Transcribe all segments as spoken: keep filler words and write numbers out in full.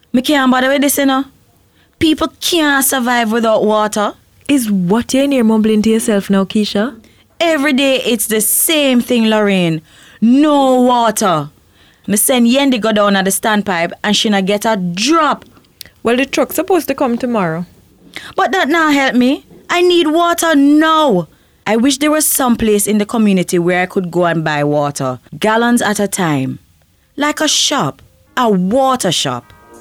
Me can't bother with this, you know. People can't survive without water. Is what you're in here mumbling to yourself now, Keisha? Every day it's the same thing, Lorraine. No water. Me send Yendi go down at the standpipe and she not get a drop. Well, the truck's supposed to come tomorrow. But that not help me. I need water now. I wish there was some place in the community where I could go and buy water, gallons at a time. Like a shop, a water shop.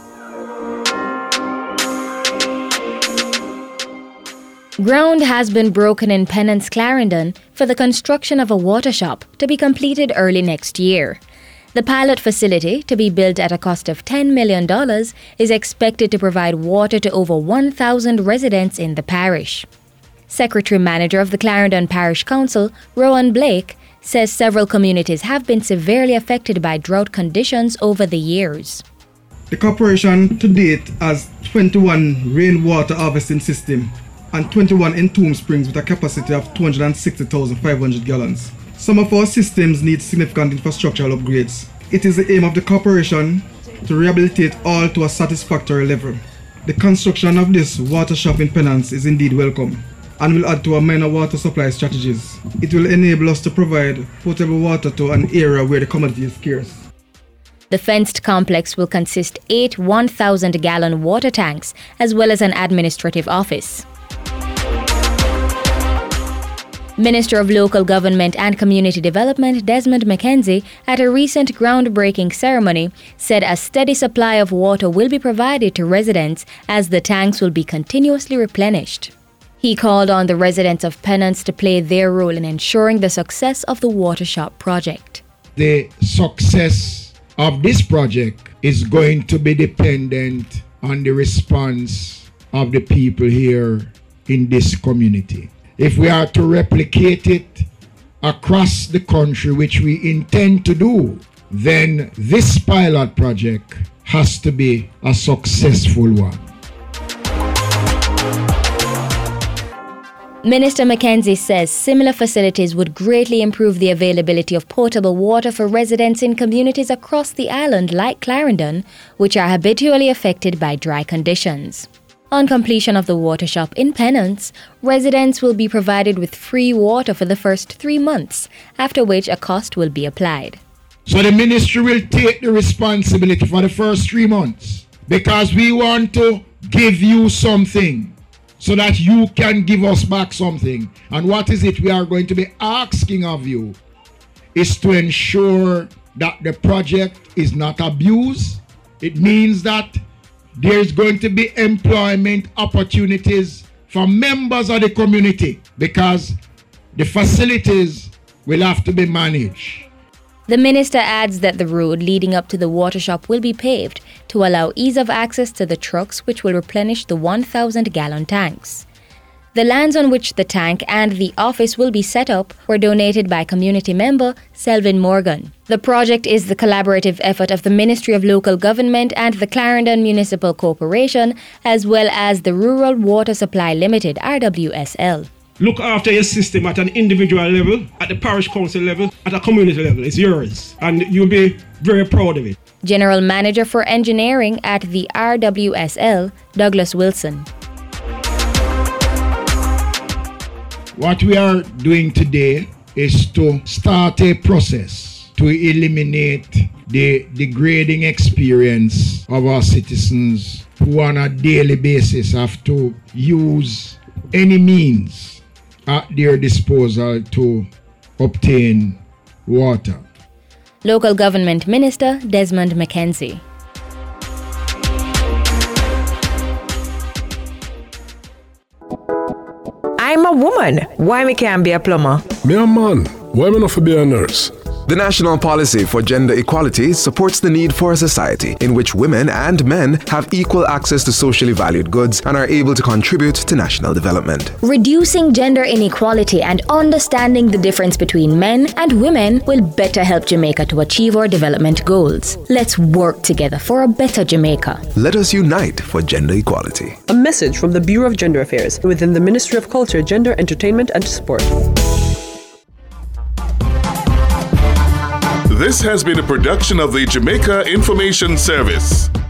Ground has been broken in Pennance, Clarendon for the construction of a water shop to be completed early next year. The pilot facility, to be built at a cost of ten million dollars, is expected to provide water to over one thousand residents in the parish. Secretary-Manager of the Clarendon Parish Council, Rowan Blake, says several communities have been severely affected by drought conditions over the years. The corporation to date has twenty-one rainwater harvesting systems and twenty-one in Tomb Springs with a capacity of two hundred sixty thousand five hundred gallons. Some of our systems need significant infrastructural upgrades. It is the aim of the corporation to rehabilitate all to a satisfactory level. The construction of this water shop in Pennance is indeed welcome and will add to our minor water supply strategies. It will enable us to provide potable water to an area where the commodity is scarce. The fenced complex will consist eight one thousand gallon water tanks as well as an administrative office. Minister of Local Government and Community Development Desmond McKenzie, at a recent groundbreaking ceremony, said a steady supply of water will be provided to residents as the tanks will be continuously replenished. He called on the residents of Pennance to play their role in ensuring the success of the water shop project. The success of this project is going to be dependent on the response of the people here in this community. If we are to replicate it across the country, which we intend to do, then this pilot project has to be a successful one. Minister McKenzie says similar facilities would greatly improve the availability of potable water for residents in communities across the island like Clarendon, which are habitually affected by dry conditions. On completion of the water shop in Pennance, residents will be provided with free water for the first three months, after which a cost will be applied. So the ministry will take the responsibility for the first three months because we want to give you something so that you can give us back something. And what is it we are going to be asking of you is to ensure that the project is not abused. It means that there is going to be employment opportunities for members of the community because the facilities will have to be managed. The minister adds that the road leading up to the water shop will be paved to allow ease of access to the trucks which will replenish the one thousand gallon tanks. The lands on which the tank and the office will be set up were donated by community member Selvin Morgan. The project is the collaborative effort of the Ministry of Local Government and the Clarendon Municipal Corporation, as well as the Rural Water Supply Limited, R W S L. Look after your system at an individual level, at the parish council level, at a community level. It's yours, and you'll be very proud of it. General Manager for Engineering at the R W S L, Douglas Wilson. What we are doing today is to start a process to eliminate the degrading experience of our citizens who on a daily basis have to use any means at their disposal to obtain water. Local Government Minister Desmond McKenzie. I'm a woman. Why me can't be a plumber? Me a man. Why me not for be a nurse? The National Policy for Gender Equality supports the need for a society in which women and men have equal access to socially valued goods and are able to contribute to national development. Reducing gender inequality and understanding the difference between men and women will better help Jamaica to achieve our development goals. Let's work together for a better Jamaica. Let us unite for gender equality. A message from the Bureau of Gender Affairs within the Ministry of Culture, Gender, Entertainment and Sport. This has been a production of the Jamaica Information Service.